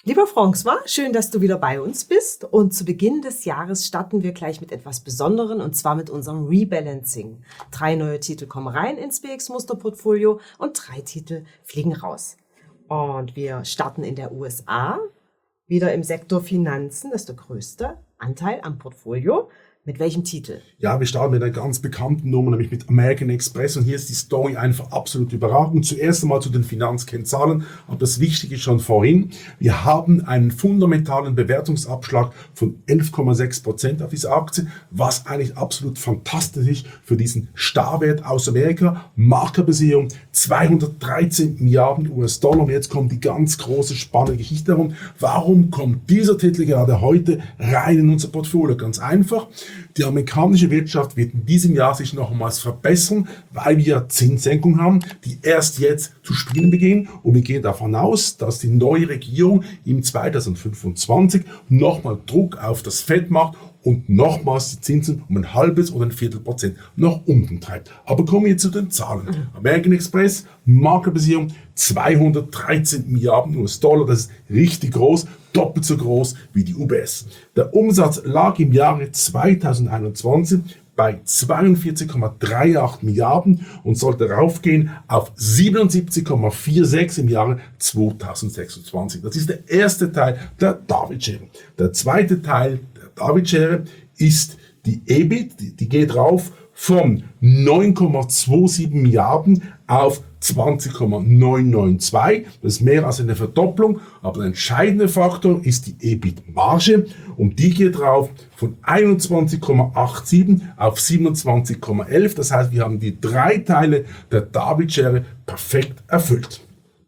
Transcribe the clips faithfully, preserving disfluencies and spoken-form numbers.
Lieber François, schön, dass du wieder bei uns bist. Und zu Beginn des Jahres starten wir gleich mit etwas Besonderem, und zwar mit unserem Rebalancing. Drei neue Titel kommen rein ins B X-Musterportfolio und drei Titel fliegen raus. Und wir starten in der U S A, wieder im Sektor Finanzen, das ist der größte Anteil am Portfolio. Mit welchem Titel? Ja, wir starten mit einer ganz bekannten Nummer, nämlich mit American Express. Und hier ist die Story einfach absolut überragend. Zuerst einmal zu den Finanzkennzahlen, aber das Wichtige schon vorhin. Wir haben einen fundamentalen Bewertungsabschlag von elf Komma sechs Prozent auf diese Aktie, was eigentlich absolut fantastisch ist für diesen Starwert aus Amerika. Marktkapitalisierung zweihundertdreizehn Milliarden U S Dollar. Und jetzt kommt die ganz große spannende Geschichte darum. Warum kommt dieser Titel gerade heute rein in unser Portfolio? Ganz einfach. Die amerikanische Wirtschaft wird in diesem Jahr sich nochmals verbessern, weil wir Zinssenkungen haben, die erst jetzt zu spielen beginnen. Und wir gehen davon aus, dass die neue Regierung im zweitausendfünfundzwanzig nochmal Druck auf das Fed macht und nochmals die Zinsen um ein halbes oder ein Viertel Prozent nach unten treibt. Aber kommen wir zu den Zahlen. American Express, Marktkapitalisierung zweihundertdreizehn Milliarden U S Dollar, das ist richtig groß, doppelt so groß wie die U B S. Der Umsatz lag im Jahre zweitausendeinundzwanzig bei zweiundvierzig Komma achtunddreißig Milliarden und sollte raufgehen auf siebenundsiebzig Komma sechsundvierzig im Jahre zweitausendsechsundzwanzig. Das ist der erste Teil der David-Schere. Der zweite Teil der David-Schere ist die E B I T, die, die geht rauf von neun Komma siebenundzwanzig Milliarden auf zwanzig Komma neunhundertzweiundneunzig. Das ist mehr als eine Verdopplung, aber der entscheidende Faktor ist die E B I T-Marge und die geht rauf von einundzwanzig Komma siebenundachtzig auf siebenundzwanzig Komma elf. Das heißt, wir haben die drei Teile der David-Schere perfekt erfüllt.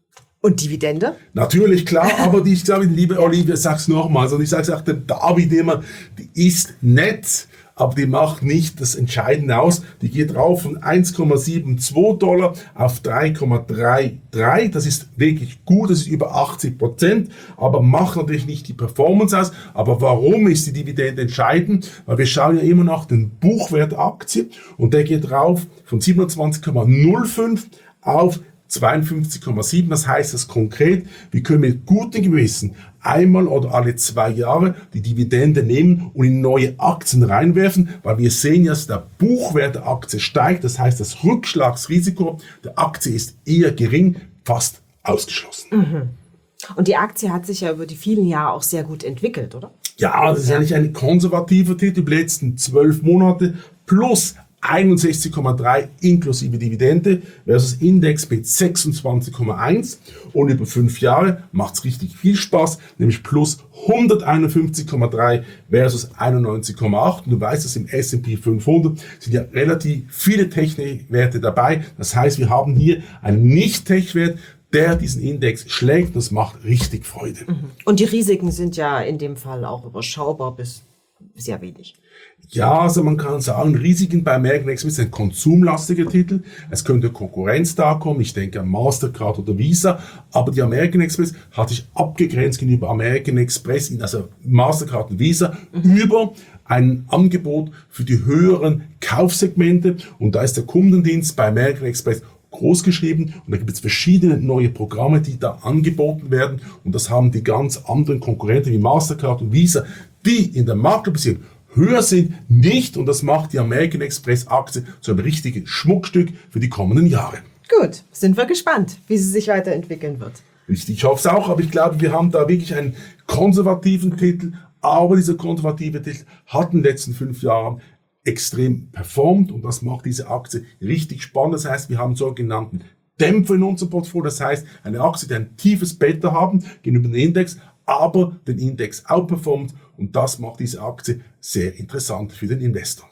Und Dividende? Natürlich, klar, aber die, ich glaube, liebe Olivia, ich sag's nochmals, und ich sag's auch dem David immer, die ist nett, aber die macht nicht das Entscheidende aus. Die geht rauf von eins Komma zweiundsiebzig Dollar auf drei Komma dreiunddreißig. Das ist wirklich gut, das ist über achtzig Prozent, aber macht natürlich nicht die Performance aus. Aber warum ist die Dividende entscheidend? Weil wir schauen ja immer nach den Buchwert der Aktie und der geht rauf von siebenundzwanzig Komma null fünf auf zweiundfünfzig Komma sieben. Das heißt das konkret, wir können mit gutem Gewissen einmal oder alle zwei Jahre die Dividende nehmen und in neue Aktien reinwerfen, weil wir sehen ja, dass der Buchwert der Aktie steigt. Das heißt, das Rückschlagsrisiko der Aktie ist eher gering, fast ausgeschlossen. Mhm. Und die Aktie hat sich ja über die vielen Jahre auch sehr gut entwickelt, oder? Ja, das ist ja eigentlich ein konservativer Titel, die letzten zwölf Monate plus einundsechzig Komma drei inklusive Dividende versus Index mit sechsundzwanzig Komma eins und über fünf Jahre macht es richtig viel Spaß, nämlich plus hunderteinundfünfzig Komma drei versus einundneunzig Komma acht. Und du weißt, dass im S und P fünfhundert sind ja relativ viele Technikwerte dabei. Das heißt, wir haben hier einen Nicht-Tech-Wert, der diesen Index schlägt. Das macht richtig Freude. Und die Risiken sind ja in dem Fall auch überschaubar bis sehr wenig. Ja, also man kann sagen, Risiken bei American Express ist ein konsumlastiger Titel. Es könnte Konkurrenz da kommen, ich denke an Mastercard oder Visa, aber die American Express hat sich abgegrenzt gegenüber American Express, also Mastercard und Visa, mhm. über ein Angebot für die höheren Kaufsegmente und da ist der Kundendienst bei American Express groß geschrieben und da gibt es verschiedene neue Programme, die da angeboten werden und das haben die ganz anderen Konkurrenten wie Mastercard und Visa, die in der Marktkapitalisierung höher sind, nicht und das macht die American Express Aktie zu einem richtigen Schmuckstück für die kommenden Jahre. Gut, sind wir gespannt, wie sie sich weiterentwickeln wird. Richtig, ich hoffe es auch, aber ich glaube, wir haben da wirklich einen konservativen Titel, aber dieser konservative Titel hat in den letzten fünf Jahren extrem performt und das macht diese Aktie richtig spannend. Das heißt, wir haben sogenannten Dämpfer in unserem Portfolio, das heißt, eine Aktie, die ein tiefes Beta haben gegenüber dem Index, aber den Index outperformt und das macht diese Aktie sehr interessant für den Investor.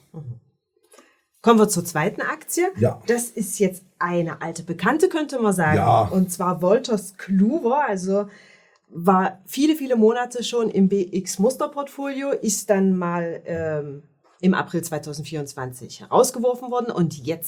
Kommen wir zur zweiten Aktie. Ja. Das ist jetzt eine alte Bekannte, könnte man sagen. Ja. Und zwar Wolters Kluwer, also war viele, viele Monate schon im B X-Musterportfolio, ist dann mal ähm, im April zweitausendvierundzwanzig herausgeworfen worden und jetzt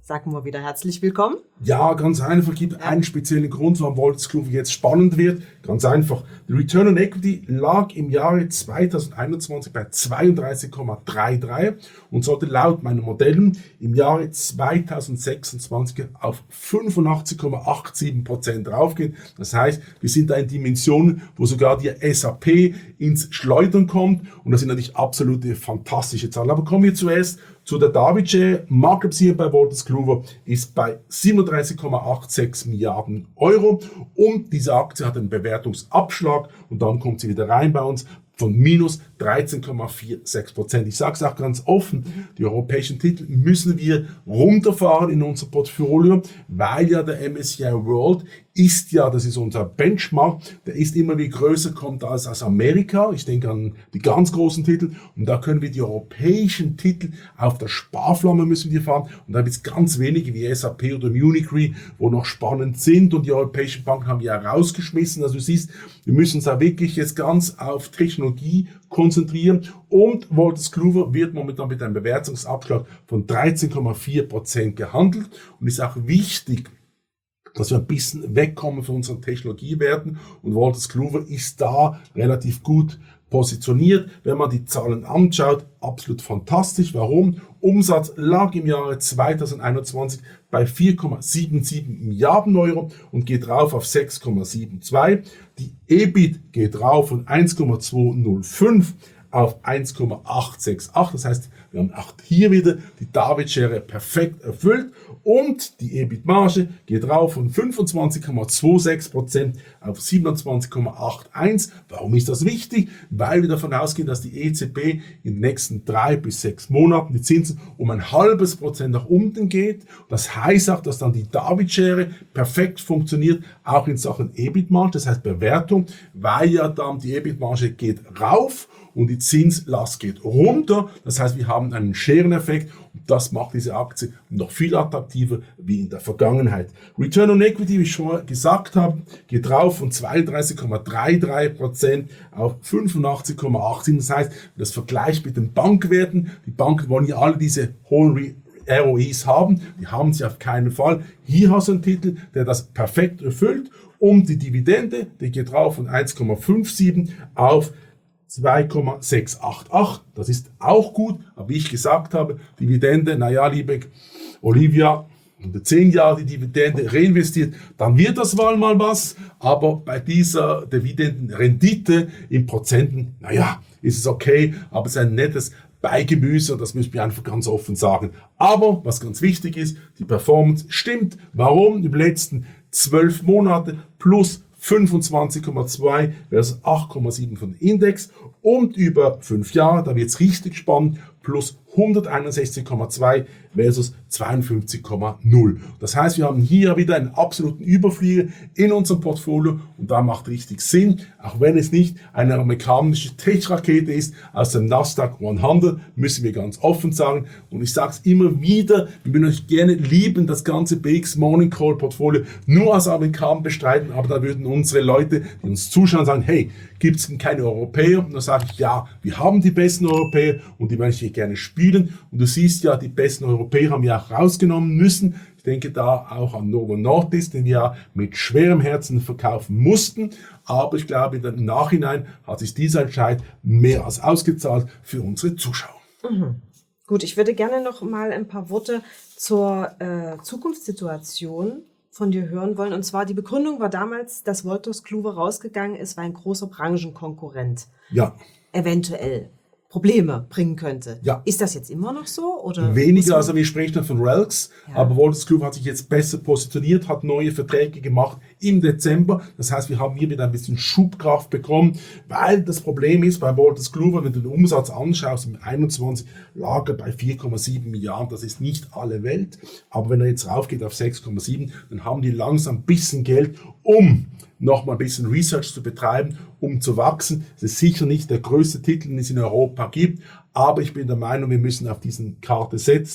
sagen wir wieder herzlich willkommen. Ja, ganz einfach. Gibt ja. einen speziellen Grund, warum Wolters Kluwer jetzt spannend wird. Ganz einfach. Der Return on Equity lag im Jahre zweitausendeinundzwanzig bei zweiunddreißig Komma dreiunddreißig und sollte laut meinen Modellen im Jahre zweitausendsechsundzwanzig auf fünfundachtzig Komma siebenundachtzig Prozent raufgehen. Das heißt, wir sind da in Dimensionen, wo sogar die S A P ins Schleudern kommt. Und das sind natürlich absolute fantastische Zahlen. Aber kommen wir zuerst zu der David-Share. Market Cap hier bei Wolters Kluwer ist bei siebenunddreißig Komma sechsundachtzig Milliarden Euro und diese Aktie hat einen Bewertungsabschlag und dann kommt sie wieder rein bei uns von minus dreizehn Komma sechsundvierzig Prozent. Ich sage es auch ganz offen, die europäischen Titel müssen wir runterfahren in unser Portfolio, weil ja der M S C I World ist ja, das ist unser Benchmark, der ist immer wie größer, kommt als aus Amerika. Ich denke an die ganz großen Titel und da können wir die europäischen Titel auf der Sparflamme müssen wir fahren und da gibt es ganz wenige wie S A P oder Munich Re, wo noch spannend sind und die europäischen Banken haben wir ja rausgeschmissen. Also du siehst, wir müssen uns da wirklich jetzt ganz auf Technologie konzentrieren und Wolters Kluwer wird momentan mit einem Bewertungsabschlag von dreizehn Komma vier Prozent gehandelt und ist auch wichtig, dass wir ein bisschen wegkommen von unseren Technologiewerten und Wolters Kluwer ist da relativ gut positioniert. Wenn man die Zahlen anschaut, absolut fantastisch. Warum? Umsatz lag im Jahre zweitausendeinundzwanzig bei vier Komma siebenundsiebzig Milliarden Euro und geht rauf auf sechs Komma zweiundsiebzig. Die E B I T geht rauf von eins Komma zweihundertfünf auf eins Komma achthundertachtundsechzig. Das heißt, wir haben auch hier wieder die David-Share perfekt erfüllt und die E B I T-Marge geht rauf von fünfundzwanzig Komma sechsundzwanzig Prozent auf siebenundzwanzig Komma einundachtzig. Warum ist das wichtig? Weil wir davon ausgehen, dass die E Z B in den nächsten drei bis sechs Monaten die Zinsen um ein halbes Prozent nach unten geht. Das heißt auch, dass dann die David-Share perfekt funktioniert, auch in Sachen E B I T-Marge, das heißt Bewertung, weil ja dann die E B I T-Marge geht rauf und die Zinslast geht runter. Das heißt, wir haben einen Schereneffekt und das macht diese Aktie noch viel attraktiver wie in der Vergangenheit. Return on Equity, wie ich schon mal gesagt habe, geht rauf von zweiunddreißig Komma dreiunddreißig Prozent auf fünfundachtzig Komma siebenundachtzig. Das heißt, wenn das vergleicht mit den Bankwerten, die Banken wollen ja alle diese hohen R O Is haben, die haben sie auf keinen Fall. Hier hast du einen Titel, der das perfekt erfüllt und die Dividende, die geht rauf von eins Komma siebenundfünfzig auf zwei Komma sechshundertachtzig. Das ist auch gut, aber wie ich gesagt habe, Dividende, naja, liebe Olivia, unter zehn Jahre die Dividende reinvestiert, dann wird das mal mal was, aber bei dieser Dividendenrendite in Prozenten, naja, ist es okay, aber es ist ein nettes Beigemüse und das müssen wir einfach ganz offen sagen. Aber was ganz wichtig ist, die Performance stimmt. Warum? Über die letzten zwölf Monate plus fünfundzwanzig Komma zwei versus acht Komma sieben von Index und über fünf Jahre, da wird es richtig spannend, plus hunderteinundsechzig Komma zwei versus zweiundfünfzig Komma null. Das heißt, wir haben hier wieder einen absoluten Überflieger in unserem Portfolio und da macht richtig Sinn, auch wenn es nicht eine amerikanische Tech-Rakete ist aus dem Nasdaq hundert, müssen wir ganz offen sagen. Und ich sage es immer wieder, wir würden euch gerne lieben, das ganze B X Morning Call Portfolio nur als Amerikaner bestreiten, aber da würden unsere Leute, die uns zuschauen, sagen, hey, gibt es keine Europäer? Und dann sage ich, ja, wir haben die besten Europäer und die möchte ich gerne spielen. Und du siehst ja, die besten Europäer haben wir auch rausgenommen müssen. Ich denke da auch an Novo Nordisk, den wir ja mit schwerem Herzen verkaufen mussten. Aber ich glaube, im Nachhinein hat sich dieser Entscheid mehr als ausgezahlt für unsere Zuschauer. Mhm. Gut, ich würde gerne noch mal ein paar Worte zur äh, Zukunftssituation von dir hören wollen. Und zwar, die Begründung war damals, dass Wolters Kluwer rausgegangen ist, weil ein großer Branchenkonkurrent ja. eventuell Probleme bringen könnte. Ja. Ist das jetzt immer noch so? Oder weniger, also wir sprechen dann von Relx, ja. aber Wolters Kluwer hat sich jetzt besser positioniert, hat neue Verträge gemacht im Dezember. Das heißt, wir haben hier wieder ein bisschen Schubkraft bekommen, weil das Problem ist bei Wolters Kluwer, wenn du den Umsatz anschaust, im einundzwanzig lag er bei vier Komma sieben Milliarden, das ist nicht alle Welt, aber wenn er jetzt raufgeht auf sechs Komma sieben, dann haben die langsam ein bisschen Geld, um noch mal ein bisschen Research zu betreiben, um zu wachsen. Es ist sicher nicht der größte Titel, den es in Europa gibt, aber ich bin der Meinung, wir müssen auf diesen Karte setzen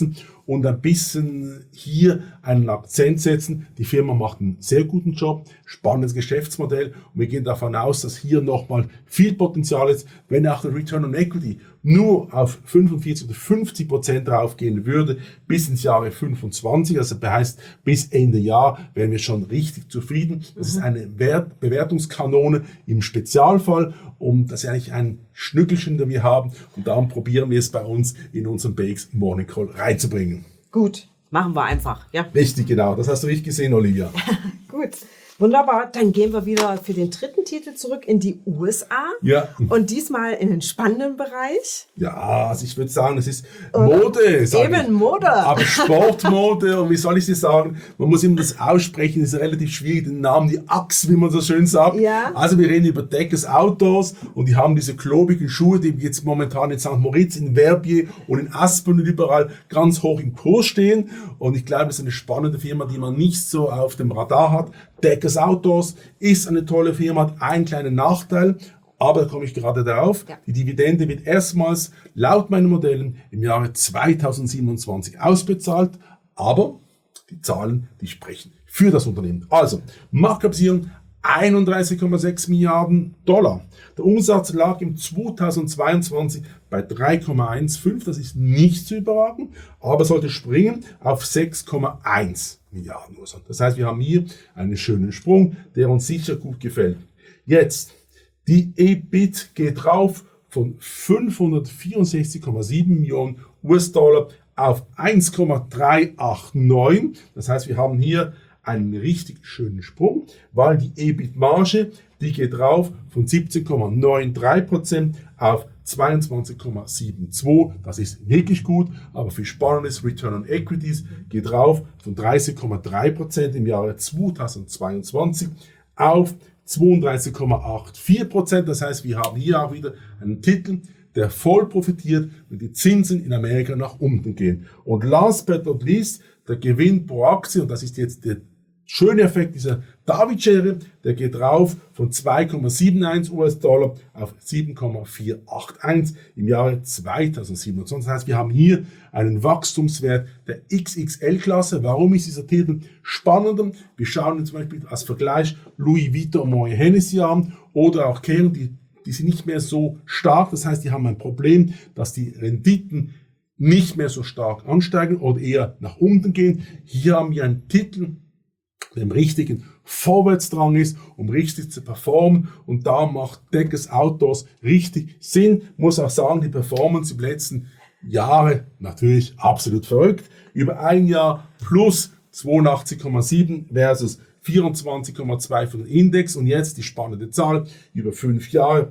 und ein bisschen hier einen Akzent setzen. Die Firma macht einen sehr guten Job, spannendes Geschäftsmodell und wir gehen davon aus, dass hier nochmal viel Potenzial ist, wenn auch der Return on Equity nur auf fünfundvierzig oder fünfzig Prozent raufgehen würde bis ins Jahre fünfundzwanzig, also das heißt bis Ende Jahr wären wir schon richtig zufrieden. Das ist eine Wert- Bewertungskanone im Spezialfall und das ist eigentlich ein Schnückelchen, das wir haben und darum probieren wir es bei uns in unseren B X Morning Call reinzubringen. Gut, machen wir einfach, ja. Richtig, genau. Das hast du richtig gesehen, Olivia. Gut, wunderbar. Dann gehen wir wieder für den dritten Titel zurück in die U S A. Ja. Und diesmal in den spannenden Bereich. Ja, also ich würde sagen, es ist Mode. sag Eben ich. Mode. Aber Sportmode, und wie soll ich das sagen? Man muss immer das aussprechen, das ist relativ schwierig, den Namen, die Axt, wie man so schön sagt. Ja. Also wir reden über Deckers Outdoors und die haben diese klobigen Schuhe, die jetzt momentan in Sankt Moritz, in Verbier und in Aspen und überall ganz hoch im Kurs stehen. Und ich glaube, es ist eine spannende Firma, die man nicht so auf dem Radar hat. Deckers Outdoors ist eine tolle Firma, hat einen kleinen Nachteil, aber da komme ich gerade darauf. Ja. Die Dividende wird erstmals laut meinen Modellen im Jahre zweitausendsiebenundzwanzig ausbezahlt, aber die Zahlen, die sprechen für das Unternehmen. Also, Marktkapitalisierung einunddreißig Komma sechs Milliarden Dollar. Der Umsatz lag im zweitausendzweiundzwanzig bei drei Komma fünfzehn, das ist nicht zu überragen, aber sollte springen auf sechs Komma eins Milliarden U S D. Das heißt, wir haben hier einen schönen Sprung, der uns sicher gut gefällt. Jetzt, die E B I T geht rauf von fünfhundertvierundsechzig Komma sieben Millionen U S-Dollar auf eins Komma dreihundertneunundachtzig. Das heißt, wir haben hier einen richtig schönen Sprung, weil die E B I T-Marge, die geht rauf von siebzehn Komma dreiundneunzig Prozent auf zweiundzwanzig Komma zweiundsiebzig. Das ist wirklich gut, aber viel spannendes Return on Equities geht rauf von dreißig Komma drei Prozent im Jahre zweitausendzweiundzwanzig auf zweiunddreißig Komma vierundachtzig Prozent. Das heißt, wir haben hier auch wieder einen Titel, der voll profitiert, wenn die Zinsen in Amerika nach unten gehen. Und last but not least, der Gewinn pro Aktie, und das ist jetzt der schöne Effekt dieser David-Schere, der geht rauf von zwei Komma einundsiebzig U S-Dollar auf sieben Komma vierhunderteinundachtzig im Jahre zweitausendsiebenundzwanzig. Das heißt, wir haben hier einen Wachstumswert der X X L-Klasse. Warum ist dieser Titel spannender? Wir schauen uns zum Beispiel als Vergleich Louis Vuitton und Moet Hennessy an oder auch Kering, die, die sind nicht mehr so stark. Das heißt, die haben ein Problem, dass die Renditen nicht mehr so stark ansteigen oder eher nach unten gehen. Hier haben wir einen Titel, der im richtigen Vorwärtsdrang ist, um richtig zu performen. Und da macht Deckers Outdoors richtig Sinn. Muss auch sagen, die Performance im letzten Jahre natürlich absolut verrückt. Über ein Jahr plus zweiundachtzig Komma sieben versus vierundzwanzig Komma zwei für den Index. Und jetzt die spannende Zahl über fünf Jahre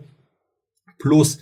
plus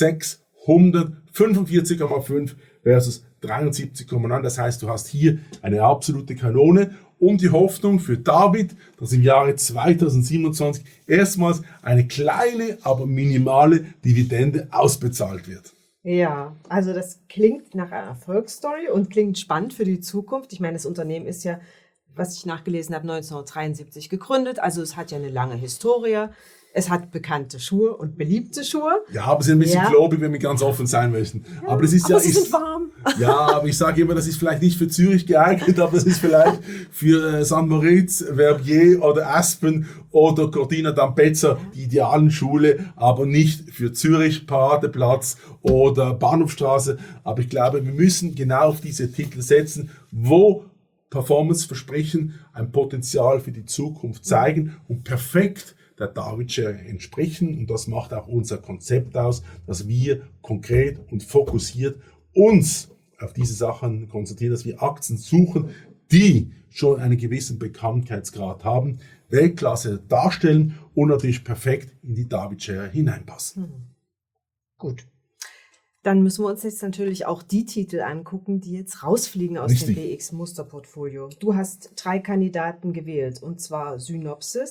sechshundertfünfundvierzig Komma fünf versus dreiundsiebzig Komma neun. Das heißt, du hast hier eine absolute Kanone und die Hoffnung für David, dass im Jahre zweitausendsiebenundzwanzig erstmals eine kleine, aber minimale Dividende ausbezahlt wird. Ja, also das klingt nach einer Erfolgsstory und klingt spannend für die Zukunft. Ich meine, das Unternehmen ist ja, was ich nachgelesen habe, neunzehnhundertdreiundsiebzig gegründet. Also es hat ja eine lange Historie. Es hat bekannte Schuhe und beliebte Schuhe. Ja, aber sie sind ein bisschen Ja. globig, wenn wir ganz offen sein möchten. Ja, aber das ist aber ja... sie ist, sind warm. Ja, aber ich sage immer, das ist vielleicht nicht für Zürich geeignet, aber das ist vielleicht für äh, Sankt Moritz, Verbier oder Aspen oder Cortina d'Ampezzo die idealen Schule, aber nicht für Zürich, Paradeplatz oder Bahnhofstraße. Aber ich glaube, wir müssen genau auf diese Titel setzen, wo Performance-Versprechen ein Potenzial für die Zukunft zeigen und perfekt der David-Schere entsprechen. Und das macht auch unser Konzept aus, dass wir konkret und fokussiert uns auf diese Sachen konzentrieren, dass wir Aktien suchen, die schon einen gewissen Bekanntheitsgrad haben, Weltklasse darstellen und natürlich perfekt in die David-Schere hineinpassen. Hm. Gut. Dann müssen wir uns jetzt natürlich auch die Titel angucken, die jetzt rausfliegen aus Richtig. dem B X-Musterportfolio. Du hast drei Kandidaten gewählt, und zwar Synopsys,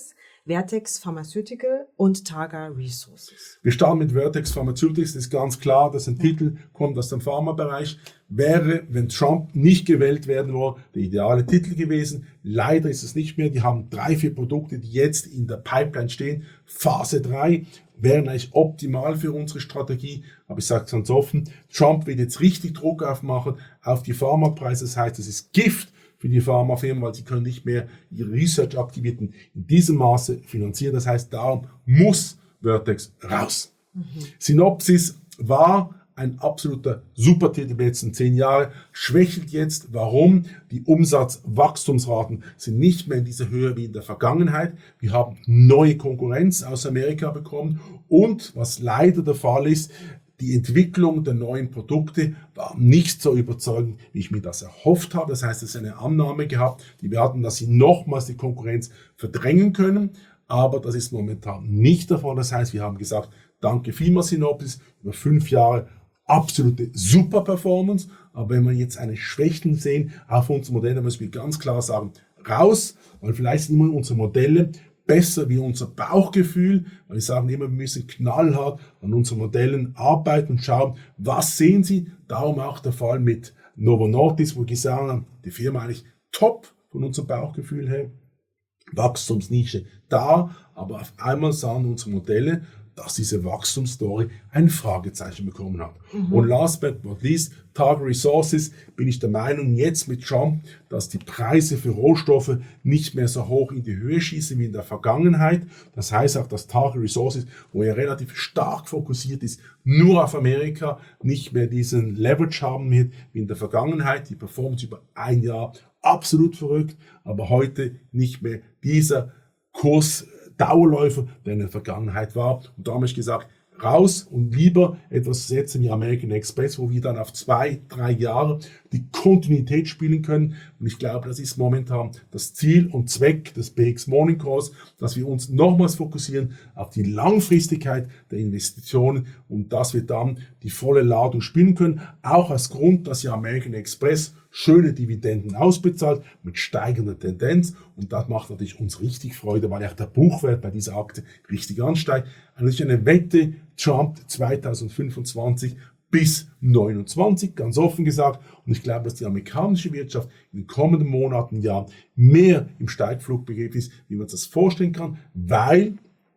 Vertex Pharmaceutical und Targa Resources. Wir starten mit Vertex Pharmaceuticals, das ist ganz klar, dass ein Titel kommt aus dem Pharmabereich. Wäre, wenn Trump nicht gewählt werden würde, der ideale Titel gewesen. Leider ist es nicht mehr. Die haben drei, vier Produkte, die jetzt in der Pipeline stehen. Phase drei wären eigentlich optimal für unsere Strategie. Aber ich sage es ganz offen, Trump wird jetzt richtig Druck aufmachen auf die Pharmapreise. Das heißt, es ist Gift für die Pharmafirmen, weil sie können nicht mehr ihre Research-Aktivitäten in diesem Maße finanzieren. Das heißt, darum muss Vertex raus. Mhm. Synopsys war ein absoluter Supertitel der letzten zehn Jahre, schwächelt jetzt. Warum? Die Umsatzwachstumsraten sind nicht mehr in dieser Höhe wie in der Vergangenheit. Wir haben neue Konkurrenz aus Amerika bekommen und, was leider der Fall ist, die Entwicklung der neuen Produkte war nicht so überzeugend, wie ich mir das erhofft habe. Das heißt, es ist eine Annahme gehabt, die wir hatten, dass sie nochmals die Konkurrenz verdrängen können. Aber das ist momentan nicht der Fall. Das heißt, wir haben gesagt, danke vielmals Synopsys, über fünf Jahre absolute Super-Performance. Aber wenn wir jetzt eine Schwächen sehen auf unsere Modelle, müssen wir ganz klar sagen, raus, weil vielleicht sind immer unsere Modelle besser wie unser Bauchgefühl, weil wir sagen immer, wir müssen knallhart an unseren Modellen arbeiten und schauen, was sehen Sie. Darum auch der Fall mit Novo Nordisk, wo wir gesagt haben, die Firma eigentlich top von unserem Bauchgefühl her, Wachstumsnische da, aber auf einmal sahen unsere Modelle, dass diese Wachstumsstory ein Fragezeichen bekommen hat. Mhm. Und last but not least, Targa Resources, bin ich der Meinung, jetzt mit Trump, dass die Preise für Rohstoffe nicht mehr so hoch in die Höhe schießen wie in der Vergangenheit. Das heißt auch, dass Targa Resources, wo er relativ stark fokussiert ist, nur auf Amerika, nicht mehr diesen Leverage haben wird wie in der Vergangenheit. Die Performance über ein Jahr absolut verrückt, aber heute nicht mehr dieser Kurs Dauerläufer, der in der Vergangenheit war. Und da habe ich gesagt, raus und lieber etwas setzen wie American Express, wo wir dann auf zwei, drei Jahre die Kontinuität spielen können. Und ich glaube, das ist momentan das Ziel und Zweck des B X Morning Calls, dass wir uns nochmals fokussieren auf die Langfristigkeit der Investitionen und dass wir dann die volle Ladung spielen können. Auch als Grund, dass ja American Express schöne Dividenden ausbezahlt mit steigender Tendenz und das macht natürlich uns richtig Freude, weil auch der Buchwert bei dieser Aktie richtig ansteigt. Also eine Wette, Trump zweitausendfünfundzwanzig bis neunundzwanzig, ganz offen gesagt. Und ich glaube, dass die amerikanische Wirtschaft in den kommenden Monaten, Jahren mehr im Steigflug begeben ist, wie man sich das vorstellen kann, weil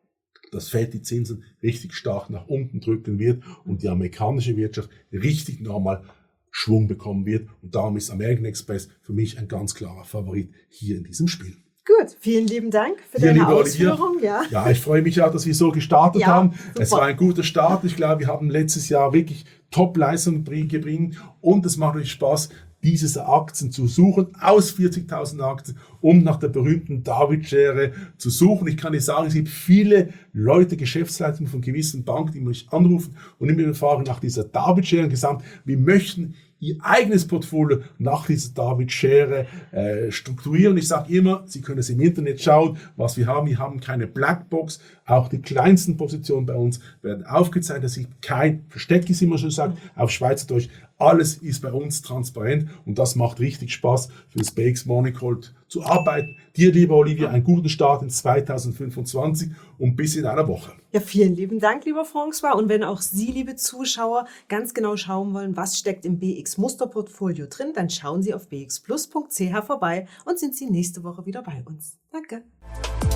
das Fed die Zinsen richtig stark nach unten drücken wird und die amerikanische Wirtschaft richtig nochmal Schwung bekommen wird. Und darum ist American Express für mich ein ganz klarer Favorit hier in diesem Spiel. Gut, vielen lieben Dank für Hier, deine Ausführung. Ja. ja, ich freue mich ja, dass wir so gestartet ja, haben. super. Es war ein guter Start. Ich glaube, wir haben letztes Jahr wirklich Top-Leistungen gebracht und es macht euch Spaß, diese Aktien zu suchen, aus vierzigtausend Aktien, um nach der berühmten David-Schere zu suchen. Ich kann dir sagen, es gibt viele Leute, Geschäftsleiter von gewissen Banken, die mich anrufen und immer fragen nach dieser David-Schere und gesagt, wir möchten ihr eigenes Portfolio nach dieser David-Schere äh, strukturieren. Ich sage immer, Sie können es im Internet schauen, was wir haben. Wir haben keine Blackbox. Auch die kleinsten Positionen bei uns werden aufgezeigt. Das ist kein Versteck, ist immer schon gesagt, auf Schweizerdeutsch. Alles ist bei uns transparent und das macht richtig Spaß für das B X Morning Call zu arbeiten. Dir, lieber Olivia, einen guten Start in zweitausendfünfundzwanzig und bis in einer Woche. Ja, vielen lieben Dank, lieber François. Und wenn auch Sie, liebe Zuschauer, ganz genau schauen wollen, was steckt im B X Musterportfolio drin, dann schauen Sie auf b x plus punkt c h vorbei und sind Sie nächste Woche wieder bei uns. Danke.